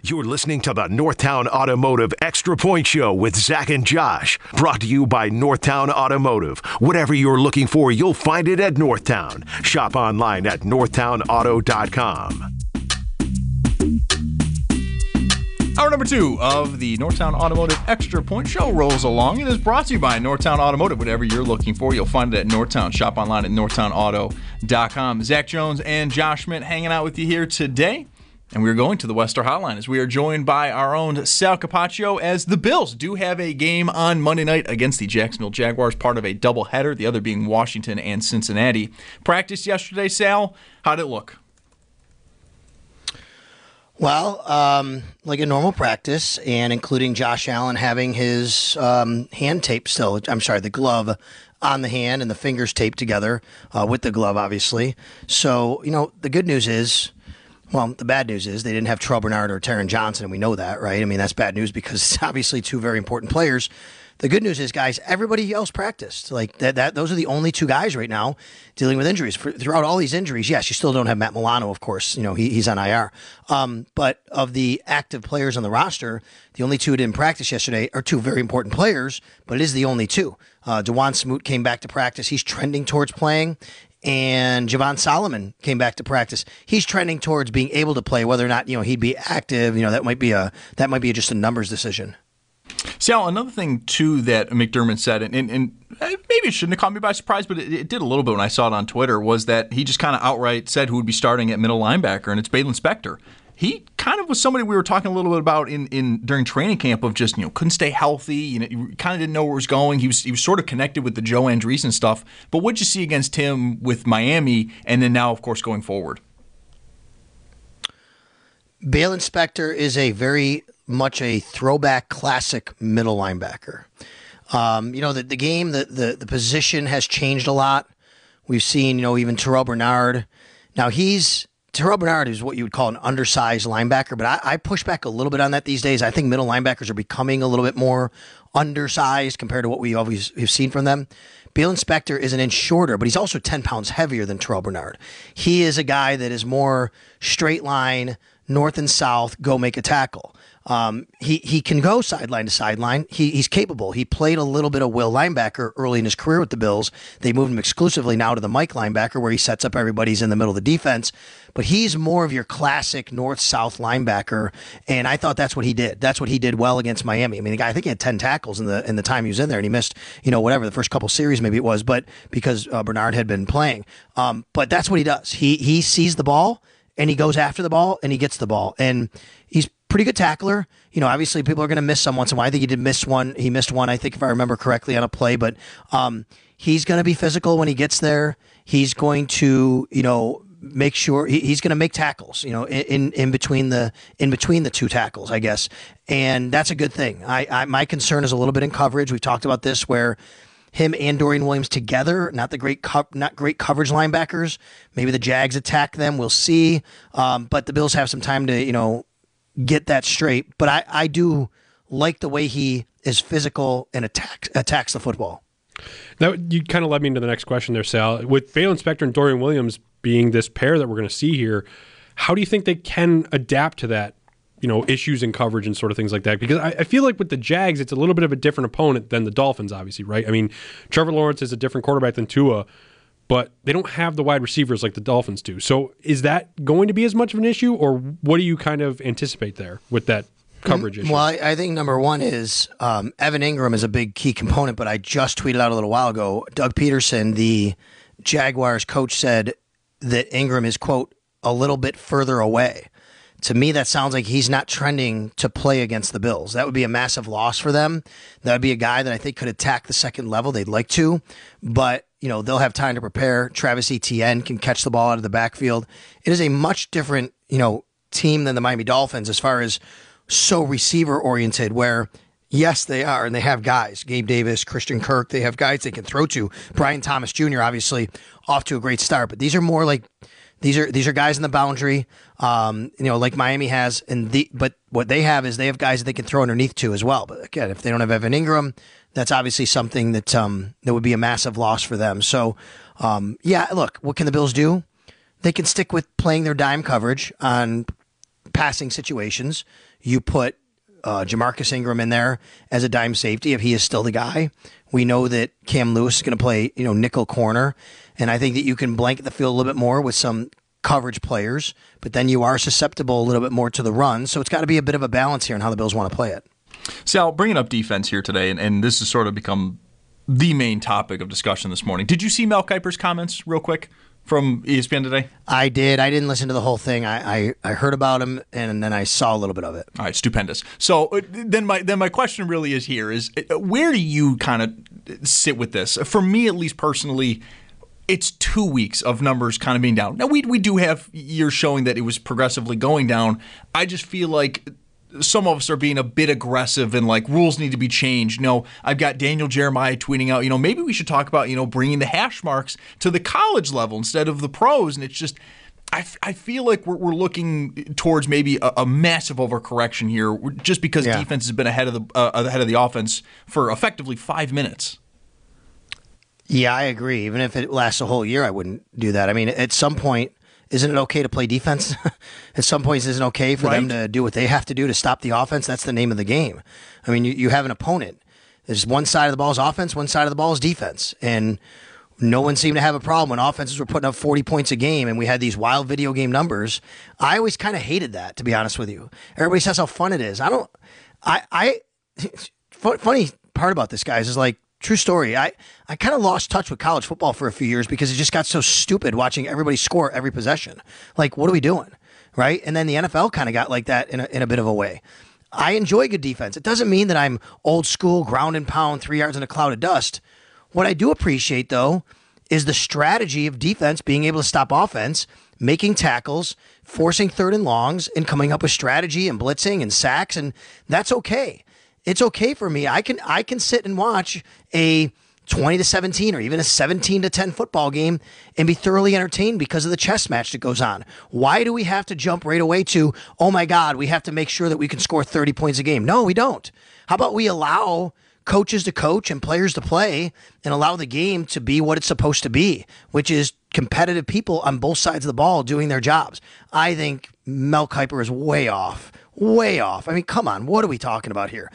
You're listening to the Northtown Automotive Extra Point Show with Zach and Josh. Brought to you by Northtown Automotive. Whatever you're looking for, you'll find it at Northtown. Shop online at northtownauto.com. Hour number 2 of the Northtown Automotive Extra Point Show rolls along and is brought to you by Northtown Automotive. Whatever you're looking for, you'll find it at Northtown. Shop online at northtownauto.com. Zach Jones and Josh Schmidt hanging out with you here today. And we're going to the Wester Hotline as we are joined by our own Sal Capaccio, as the Bills do have a game on Monday night against the Jacksonville Jaguars, part of a doubleheader, the other being Washington and Cincinnati. Practice yesterday, Sal. How'd it look? Well, like a normal practice, and including Josh Allen having his hand taped still. I'm sorry, the glove on the hand and the fingers taped together with the glove, obviously. So, the good news is, well, the bad news is they didn't have Terrell Bernard or Taron Johnson, and we know that, right? I mean, that's bad news because it's obviously two very important players. The good news is, guys, everybody else practiced. Like that those are the only two guys right now dealing with injuries. Throughout all these injuries, yes, you still don't have Matt Milano, of course. He's on IR. But of the active players on the roster, the only two who didn't practice yesterday are two very important players, but it is the only two. DeJuan Smoot came back to practice. He's trending towards playing. And Javon Solomon came back to practice. He's trending towards being able to play. Whether or not he'd be active, that might be just a numbers decision. Sal, another thing too that McDermott said, and maybe it shouldn't have caught me by surprise, but it did a little bit when I saw it on Twitter, was that he just kind of outright said who would be starting at middle linebacker, and it's Baylon Spector. He kind of was somebody we were talking a little bit about during training camp of just couldn't stay healthy. You kind of didn't know where it was going. He was sort of connected with the Joe Andreessen stuff. But what'd you see against him with Miami, and then now, of course, going forward? Baylon Spector is very much a throwback classic middle linebacker. The game, the position has changed a lot. We've seen, even Terrell Bernard. Now Terrell Bernard is what you would call an undersized linebacker, but I push back a little bit on that these days. I think middle linebackers are becoming a little bit more undersized compared to what we always have seen from them. Baylon Spector is an inch shorter, but he's also 10 pounds heavier than Terrell Bernard. He is a guy that is more straight line, north and south, go make a tackle. He can go sideline to sideline. He's capable. He played a little bit of will linebacker early in his career with the Bills. They moved him exclusively now to the Mike linebacker where he sets up everybody's in the middle of the defense. But he's more of your classic north-south linebacker, and I thought that's what he did. That's what he did well against Miami. I mean, the guy, I think he had 10 tackles in the time he was in there, and he missed, the first couple series maybe it was, but because Bernard had been playing. But that's what he does. He sees the ball, and he goes after the ball, and he gets the ball. And he's pretty good tackler. Obviously people are going to miss some once in a while. I think he did miss one. He missed one, I think, if I remember correctly, on a play. But he's going to be physical when he gets there. He's going to, make sure he's going to make tackles, in between the two tackles, I guess. And that's a good thing. My concern is a little bit in coverage. We've talked about this where him and Dorian Williams together, not great coverage linebackers. Maybe the Jags attack them. We'll see. But the Bills have some time to, get that straight. But I do like the way he is physical and attacks the football. Now, you kind of led me into the next question there, Sal. With Baylon Spector and Dorian Williams being this pair that we're going to see here, how do you think they can adapt to that, issues in coverage and sort of things like that? Because I feel like with the Jags, it's a little bit of a different opponent than the Dolphins, obviously, right? I mean, Trevor Lawrence is a different quarterback than Tua, but they don't have the wide receivers like the Dolphins do. So is that going to be as much of an issue, or what do you kind of anticipate there with that coverage issue? Well, I think number one is Evan Ingram is a big key component, but I just tweeted out a little while ago, Doug Peterson, the Jaguars coach, said that Ingram is, quote, a little bit further away. To me, that sounds like he's not trending to play against the Bills. That would be a massive loss for them. That would be a guy that I think could attack the second level. They'd like to, but they'll have time to prepare. Travis Etienne can catch the ball out of the backfield. It is a much different, team than the Miami Dolphins as far as so receiver oriented, where yes, they are, and they have guys, Gabe Davis, Christian Kirk. They have guys they can throw to. Brian Thomas Jr. obviously off to a great start, but these are more like these are guys in the boundary, like Miami has, but what they have is they have guys that they can throw underneath to as well. But again, if they don't have Evan Ingram, that's obviously something that would be a massive loss for them. So, look, what can the Bills do? They can stick with playing their dime coverage on passing situations, you put Jamarcus Ingram in there as a dime safety if he is still the guy. We know that Cam Lewis is going to play, nickel corner, and I think that you can blanket the field a little bit more with some coverage players, but then you are susceptible a little bit more to the run, so it's got to be a bit of a balance here in how the Bills want to play it. Sal, bringing up defense here today, and this has sort of become the main topic of discussion this morning. Did you see Mel Kiper's comments real quick from ESPN today? I did. I didn't listen to the whole thing. I heard about him, and then I saw a little bit of it. All right, stupendous. So then my question really is here is where do you kind of sit with this? For me, at least personally, it's 2 weeks of numbers kind of being down. Now, we do have years showing that it was progressively going down. I just feel like some of us are being a bit aggressive and like rules need to be changed. I've got Daniel Jeremiah tweeting out, maybe we should talk about, bringing the hash marks to the college level instead of the pros. And it's just, I feel like we're looking towards maybe a massive overcorrection here just because defense has been ahead of the offense for effectively 5 minutes. Yeah, I agree. Even if it lasts a whole year, I wouldn't do that. I mean, at some point, isn't it okay to play defense? At some points, isn't it okay for them to do what they have to do to stop the offense? That's the name of the game. I mean, you have an opponent. There's one side of the ball is offense, one side of the ball is defense. And no one seemed to have a problem when offenses were putting up 40 points a game and we had these wild video game numbers. I always kind of hated that, to be honest with you. Everybody says how fun it is. Funny part about this, guys, is like, true story. I kind of lost touch with college football for a few years because it just got so stupid watching everybody score every possession. Like, what are we doing? Right? And then the NFL kind of got like that in a bit of a way. I enjoy good defense. It doesn't mean that I'm old school, ground and pound, 3 yards in a cloud of dust. What I do appreciate, though, is the strategy of defense being able to stop offense, making tackles, forcing third and longs, and coming up with strategy and blitzing and sacks, and that's okay. It's okay for me. I can sit and watch a 20-17 or even a 17-10 football game and be thoroughly entertained because of the chess match that goes on. Why do we have to jump right away to, oh my God, we have to make sure that we can score 30 points a game? No, we don't. How about we allow coaches to coach and players to play and allow the game to be what it's supposed to be, which is competitive people on both sides of the ball doing their jobs. I think Mel Kiper is way off. Way off. I mean, come on. What are we talking about here?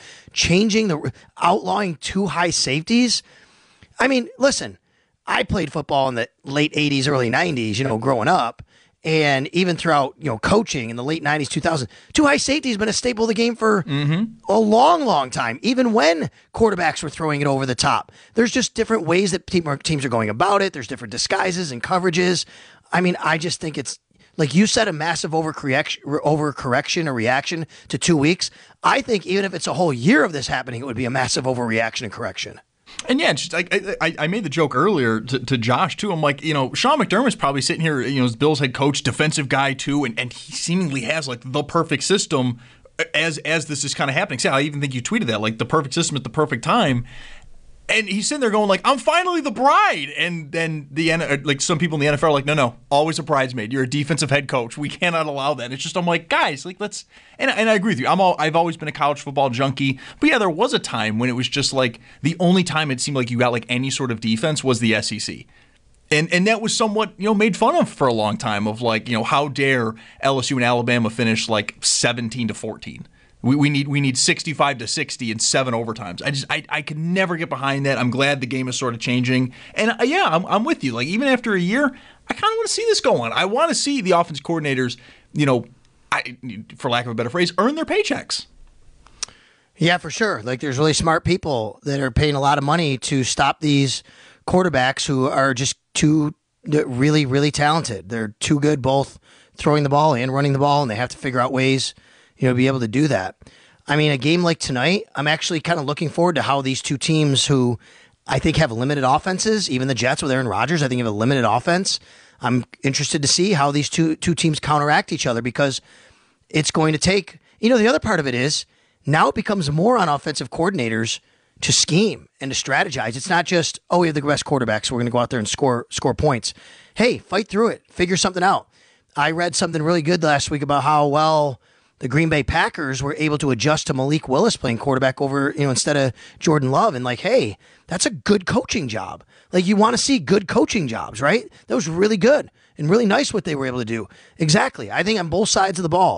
Outlawing 2 high safeties? I mean, listen, I played football in the late 80s, early 90s, growing up. And even throughout, coaching in the late 90s, 2000, 2 high safety has been a staple of the game for a long, long time, even when quarterbacks were throwing it over the top. There's just different ways that teams are going about it. There's different disguises and coverages. I mean, I just think it's, like you said, a massive overcorrection or reaction to 2 weeks. I think even if it's a whole year of this happening, it would be a massive overreaction and correction. And yeah, just I made the joke earlier to Josh too. I'm like, Sean McDermott's probably sitting here, as Bills head coach, defensive guy too, and he seemingly has like the perfect system as this is kind of happening. See, I even think you tweeted that, like the perfect system at the perfect time. And he's sitting there going like, I'm finally the bride. And then some people in the NFL are like, no, always a bridesmaid. You're a defensive head coach. We cannot allow that. It's just, I'm like, guys, like let's, and I agree with you. I've always been a college football junkie. But yeah, there was a time when it was just like the only time it seemed like you got like any sort of defense was the SEC. And that was somewhat, made fun of for a long time of like, how dare LSU and Alabama finish like 17-14. We need 65-60 and 7 overtimes. I could never get behind that. I'm glad the game is sort of changing. And I'm with you. Like even after a year, I kind of want to see this go on. I want to see the offense coordinators, for lack of a better phrase, earn their paychecks. Yeah, for sure. Like there's really smart people that are paying a lot of money to stop these quarterbacks who are just too really, really talented. They're too good both throwing the ball and running the ball, and they have to figure out ways be able to do that. I mean, a game like tonight, I'm actually kind of looking forward to how these two teams who I think have limited offenses, even the Jets with Aaron Rodgers, I think have a limited offense. I'm interested to see how these two teams counteract each other because it's going to take, the other part of it is now it becomes more on offensive coordinators to scheme and to strategize. It's not just, we have the best quarterback, so we're going to go out there and score points. Hey, fight through it. Figure something out. I read something really good last week about how well the Green Bay Packers were able to adjust to Malik Willis playing quarterback over, instead of Jordan Love. And like, hey, that's a good coaching job. Like you want to see good coaching jobs, right? That was really good and really nice what they were able to do. Exactly. I think on both sides of the ball,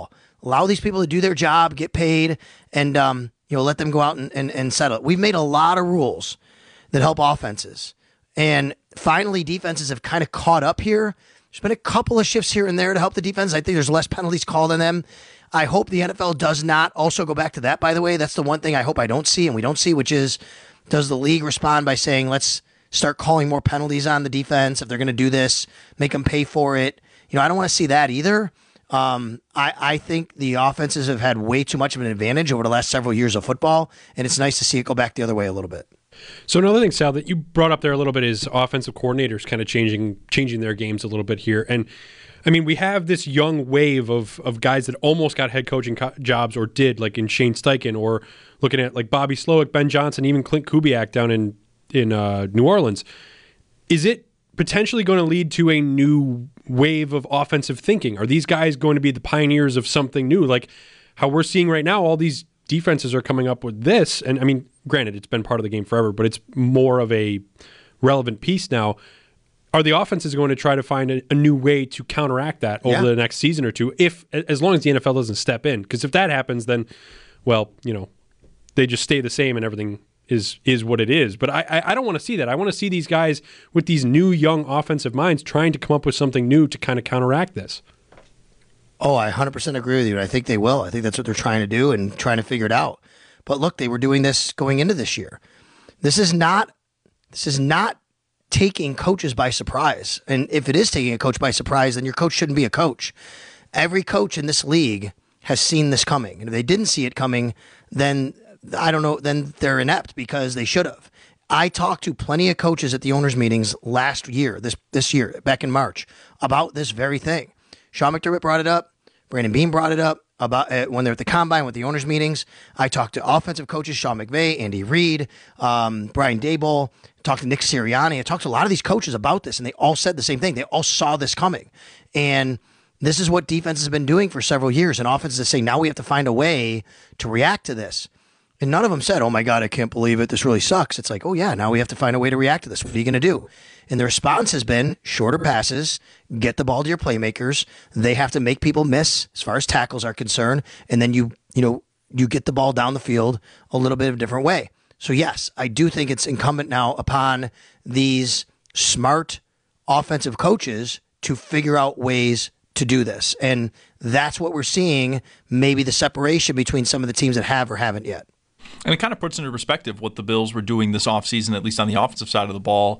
Allow these people to do their job, get paid, and let them go out and settle it. We've made a lot of rules that help offenses. And finally, defenses have kind of caught up here. There's been a couple of shifts here and there to help the defense. I think there's less penalties called on them. I hope the NFL does not also go back to that, by the way. That's the one thing I hope I don't see and we don't see, which is, does the league respond by saying, let's start calling more penalties on the defense if they're going to do this, make them pay for it. I don't want to see that either. I think the offenses have had way too much of an advantage over the last several years of football, and it's nice to see it go back the other way a little bit. So another thing, Sal, that you brought up there a little bit is offensive coordinators kind of changing their games a little bit here. And I mean, we have this young wave of guys that almost got head coaching jobs or did, like in Shane Steichen, or looking at like Bobby Slowick, Ben Johnson, even Clint Kubiak down in New Orleans. Is it potentially going to lead to a new wave of offensive thinking? Are these guys going to be the pioneers of something new? Like how we're seeing right now, all these defenses are coming up with this. And I mean, granted, it's been part of the game forever, but it's more of a relevant piece now. Are the offenses going to try to find a new way to counteract that over the next season or two, as long as the NFL doesn't step in? Because if that happens, then, well, they just stay the same and everything is what it is. But I don't want to see that. I want to see these guys with these new young offensive minds trying to come up with something new to kind of counteract this. Oh, I 100% agree with you. I think they will. I think that's what they're trying to do and trying to figure it out. But look, they were doing this going into this year. This is not taking coaches by surprise. And if it is taking a coach by surprise, then your coach shouldn't be a coach. Every coach in this league has seen this coming. And if they didn't see it coming, then I don't know, then they're inept because they should have. I talked to plenty of coaches at the owners' meetings last year, this year, back in March, about this very thing. Sean McDermott brought it up. Brandon Beane brought it up about when they're at the combine with the owners' meetings. I talked to offensive coaches, Sean McVay, Andy Reid, Brian Daboll, talked to Nick Sirianni. I talked to a lot of these coaches about this, and they all said the same thing. They all saw this coming. And this is what defense has been doing for several years, and offenses are saying, now we have to find a way to react to this. And none of them said, oh my God, I can't believe it. This really sucks. It's like, oh yeah, now we have to find a way to react to this. What are you going to do? And the response has been shorter passes, get the ball to your playmakers. They have to make people miss as far as tackles are concerned. And then you get the ball down the field a little bit of a different way. So yes, I do think it's incumbent now upon these smart offensive coaches to figure out ways to do this. And that's what we're seeing, maybe the separation between some of the teams that have or haven't yet. And it kind of puts into perspective what the Bills were doing this offseason, at least on the offensive side of the ball.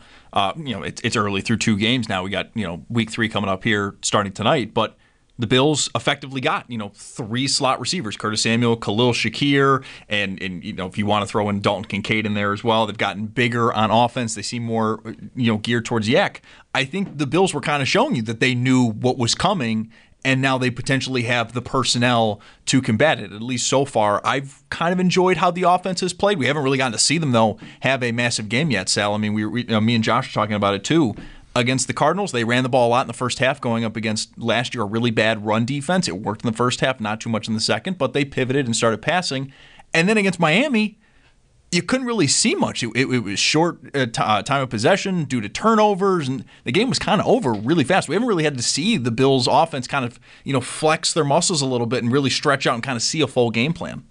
It's early through 2 games now. We got, week 3 coming up here starting tonight. But the Bills effectively got, 3 slot receivers, Curtis Samuel, Khalil Shakir, and if you want to throw in Dalton Kincaid in there as well, they've gotten bigger on offense. They seem more, geared towards Yak. I think the Bills were kind of showing you that they knew what was coming, and now they potentially have the personnel to combat it. At least so far, I've kind of enjoyed how the offense has played. We haven't really gotten to see them, though, have a massive game yet, Sal. I mean, me and Josh are talking about it, too. Against the Cardinals, they ran the ball a lot in the first half, going up against last year a really bad run defense. It worked in the first half, not too much in the second, but they pivoted and started passing. And then against Miami, you couldn't really see much. It was short time of possession due to turnovers, and the game was kind of over really fast. We haven't really had to see the Bills' offense kind of, flex their muscles a little bit and really stretch out and kind of see a full game plan.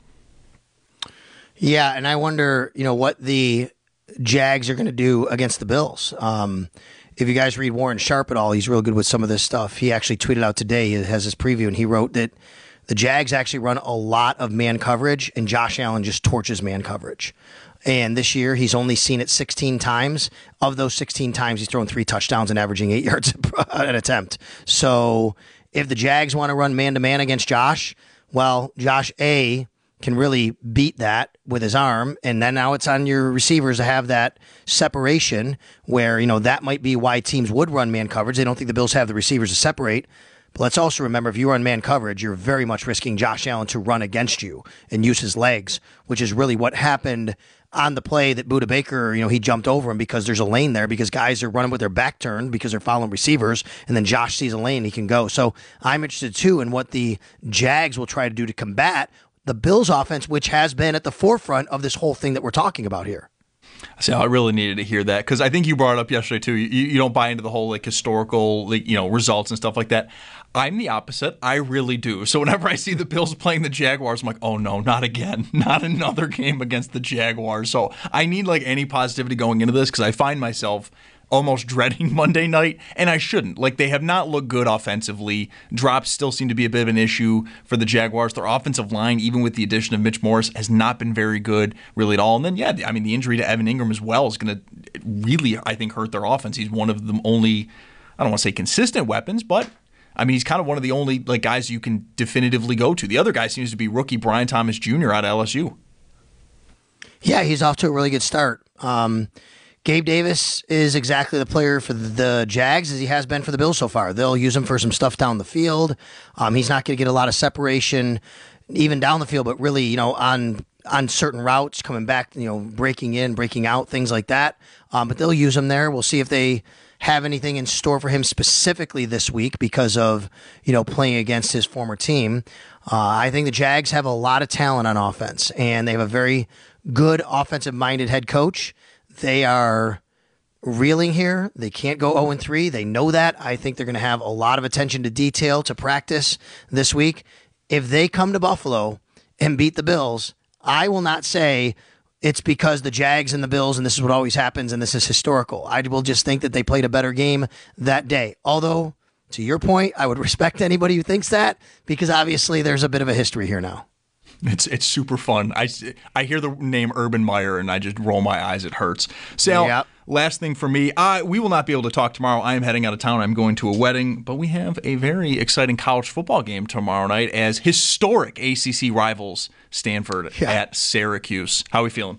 Yeah, and I wonder, what the Jags are going to do against the Bills. If you guys read Warren Sharp at all, he's real good with some of this stuff. He actually tweeted out today, he has his preview, and he wrote that the Jags actually run a lot of man coverage, and Josh Allen just torches man coverage. And this year, he's only seen it 16 times. Of those 16 times, he's thrown 3 touchdowns and averaging 8 yards an attempt. So if the Jags want to run man-to-man against Josh, well, Josh A can really beat that with his arm, and then now it's on your receivers to have that separation where, that might be why teams would run man coverage. They don't think the Bills have the receivers to separate. But let's also remember, if you run man coverage, you're very much risking Josh Allen to run against you and use his legs, which is really what happened on the play that Budda Baker, he jumped over him because there's a lane there because guys are running with their back turned because they're following receivers, and then Josh sees a lane, he can go. So I'm interested, too, in what the Jags will try to do to combat the Bills offense, which has been at the forefront of this whole thing that we're talking about here. So I really needed to hear that because I think you brought it up yesterday too. You don't buy into the whole like historical results and stuff like that. I'm the opposite. I really do. So whenever I see the Bills playing the Jaguars, I'm like, oh no, not again. Not another game against the Jaguars. So I need like any positivity going into this because I find myself almost dreading Monday night, and I shouldn't. Like, they have not looked good offensively. Drops still seem to be a bit of an issue for the Jaguars. Their offensive line, even with the addition of Mitch Morse, has not been very good really at all. And then, the injury to Evan Ingram as well is going to really, I think, hurt their offense. He's one of the only, I don't want to say consistent weapons, but he's kind of one of the only guys you can definitively go to. The other guy seems to be rookie Brian Thomas Jr. out of LSU. Yeah, he's off to a really good start. Gabe Davis is exactly the player for the Jags as he has been for the Bills so far. They'll use him for some stuff down the field. He's not going to get a lot of separation even down the field, but really, on certain routes, coming back, breaking in, breaking out, things like that. But they'll use him there. We'll see if they have anything in store for him specifically this week because of, playing against his former team. I think the Jags have a lot of talent on offense, and they have a very good offensive-minded head coach. They are reeling here. They can't go 0-3. They know that. I think they're going to have a lot of attention to detail to practice this week. If they come to Buffalo and beat the Bills, I will not say it's because the Jags and the Bills and this is what always happens and this is historical. I will just think that they played a better game that day. Although, to your point, I would respect anybody who thinks that because obviously there's a bit of a history here now. It's super fun. I hear the name Urban Meyer and I just roll my eyes. It hurts. Sal, yep. Last thing for me, we will not be able to talk tomorrow. I am heading out of town. I'm going to a wedding, but we have a very exciting college football game tomorrow night as historic ACC rivals Stanford at Syracuse. How are we feeling?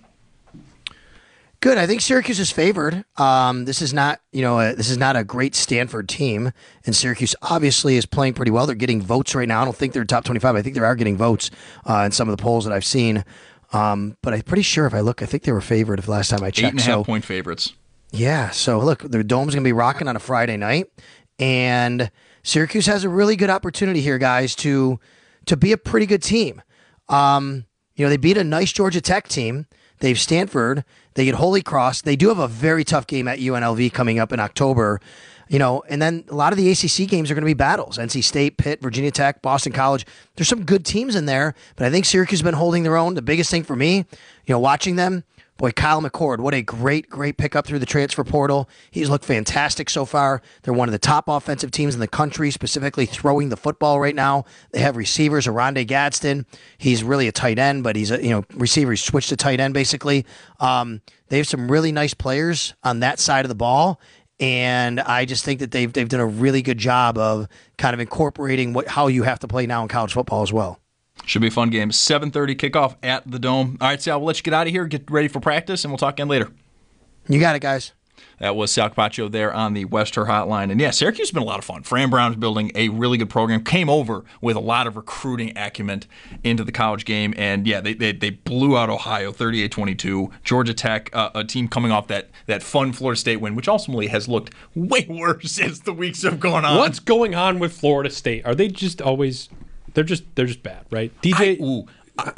Good. I think Syracuse is favored. This is not a great Stanford team, and Syracuse obviously is playing pretty well. They're getting votes right now. I don't think they're top 25. I think they are getting votes in some of the polls that I've seen. But I'm pretty sure if I look, I think they were favored the last time I checked. 8.5 point favorites. Yeah. So look, their dome's going to be rocking on a Friday night, and Syracuse has a really good opportunity here, guys, to be a pretty good team. They beat a nice Georgia Tech team. They have Stanford. They get Holy Cross. They do have a very tough game at UNLV coming up in October. And then a lot of the ACC games are going to be battles. NC State, Pitt, Virginia Tech, Boston College. There's some good teams in there, but I think Syracuse has been holding their own. The biggest thing for me, watching them, boy, Kyle McCord, what a great pickup through the transfer portal. He's looked fantastic so far. They're one of the top offensive teams in the country, specifically throwing the football right now. They have receivers, Aronde Gadsden. He's really a tight end, but he's a receiver. He's switched to tight end, basically. They have some really nice players on that side of the ball, and I just think that they've done a really good job of kind of incorporating how you have to play now in college football as well. Should be a fun game. 7:30 kickoff at the Dome. All right, Sal, we'll let you get out of here, get ready for practice, and we'll talk again later. You got it, guys. That was Sal Capaccio there on the Wester Hotline. And yeah, Syracuse has been a lot of fun. Fran Brown's building a really good program. Came over with a lot of recruiting acumen into the college game. And yeah, they blew out Ohio 38-22. Georgia Tech, a team coming off that fun Florida State win, which ultimately has looked way worse as the weeks have gone on. What's going on with Florida State? Are they just always... They're just bad, right? DJ...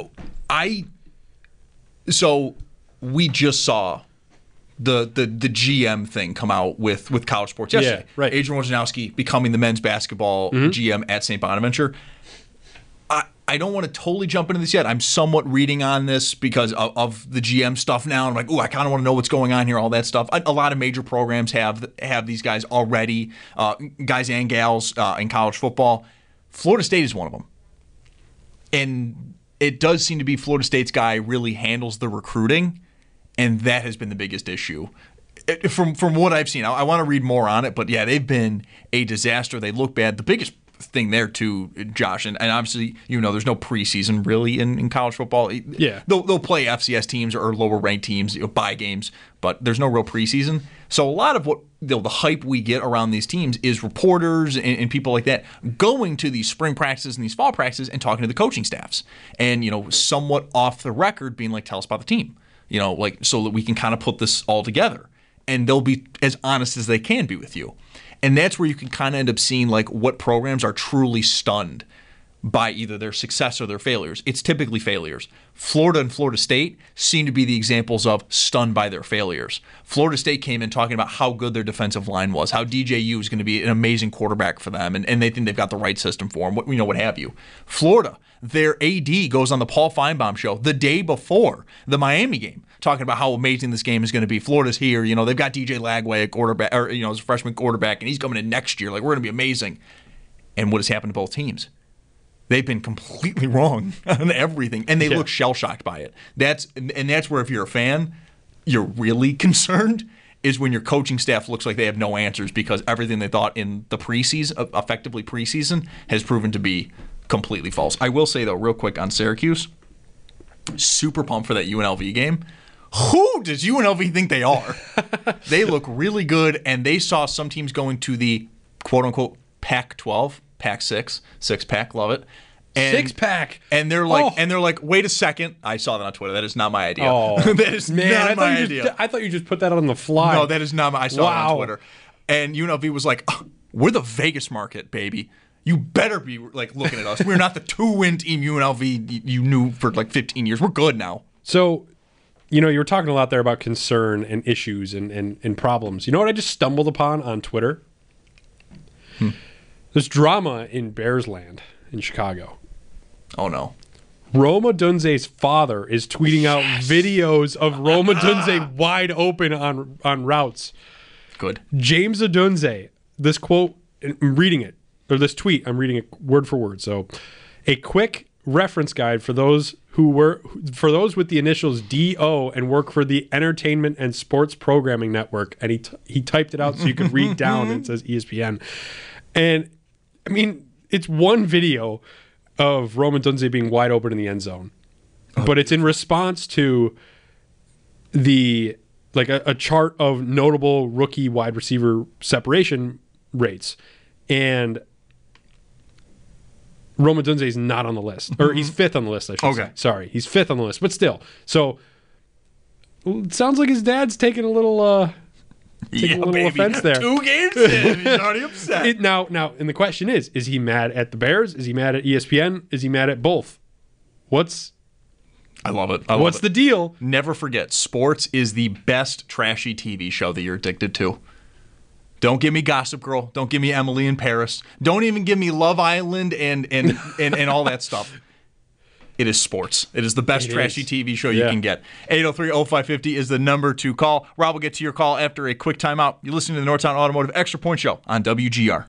So we just saw the GM thing come out with College Sports yesterday. Yeah, right. Adrian Wojnarowski becoming the men's basketball GM at St. Bonaventure. I don't want to totally jump into this yet. I'm somewhat reading on this because of the GM stuff now. I'm like, I kind of want to know what's going on here, all that stuff. A lot of major programs have these guys already, guys and gals in college football. Florida State is one of them. And it does seem to be Florida State's guy really handles the recruiting, and that has been the biggest issue. From what I've seen, I want to read more on it, but yeah, they've been a disaster. They look bad. The biggest thing there too, Josh, and obviously there's no preseason really in college football. Yeah, they'll play FCS teams or lower ranked teams, bye games, but there's no real preseason. So a lot of what the hype we get around these teams is reporters and people like that going to these spring practices and these fall practices and talking to the coaching staffs, and somewhat off the record being like, tell us about the team, so that we can kind of put this all together, and they'll be as honest as they can be with you. And that's where you can kind of end up seeing what programs are truly stunned by either their success or their failures. It's typically failures. Florida and Florida State seem to be the examples of stunned by their failures. Florida State came in talking about how good their defensive line was, how DJU is going to be an amazing quarterback for them, and they think they've got the right system for him, what have you. Florida, their AD goes on the Paul Feinbaum show the day before the Miami game, talking about how amazing this game is going to be. Florida's here, they've got DJ Lagway at quarterback, or as a freshman quarterback, and he's coming in next year. Like, we're going to be amazing. And what has happened to both teams? They've been completely wrong on everything, and they look shell-shocked by it. That's where, if you're a fan, you're really concerned, is when your coaching staff looks like they have no answers because everything they thought in the preseason, effectively preseason, has proven to be completely false. I will say, though, real quick on Syracuse, super pumped for that UNLV game. Who does UNLV think they are? They look really good, and they saw some teams going to the quote-unquote Pac-12, Pac-6, six-pack, love it. And, six-pack. And they're like, wait a second. I saw that on Twitter. That is not my idea. Oh, that is not my idea. I thought you just put that on the fly. No, that is not my. I saw it on Twitter. And UNLV was like, oh, we're the Vegas market, baby. You better be like looking at us. We're not the 2-win team UNLV you knew for like 15 years. We're good now. So, you were talking a lot there about concern and issues and problems. You know what I just stumbled upon on Twitter? There's drama in Bearsland in Chicago. Oh, no. Roma Dunze's father is tweeting out videos of Roma Dunze wide open on routes. Good. James Adunze, this quote, I'm reading it, or this tweet, I'm reading it word for word. So, a quick reference guide for those with the initials DO and work for the Entertainment and Sports Programming Network. And he typed it out so you could read down, and it says ESPN. And I mean, it's one video of Roma Dunze being wide open in the end zone, but it's in response to a chart of notable rookie wide receiver separation rates, and Roma Dunze is not on the list, or he's fifth on the list. I should say. Sorry, he's fifth on the list, but still. So it sounds like his dad's taking a little. Taking a little offense there. 2 games in, he's already upset. Now, and the question is he mad at the Bears? Is he mad at ESPN? Is he mad at both? I love it. What's the deal? Never forget, sports is the best trashy TV show that you're addicted to. Don't give me Gossip Girl. Don't give me Emily in Paris. Don't even give me Love Island and all that stuff. It is sports. It is the best trashy TV show you can get. 803-0550 is the number to call. Rob will get to your call after a quick timeout. You're listening to the Northtown Automotive Extra Point Show on WGR.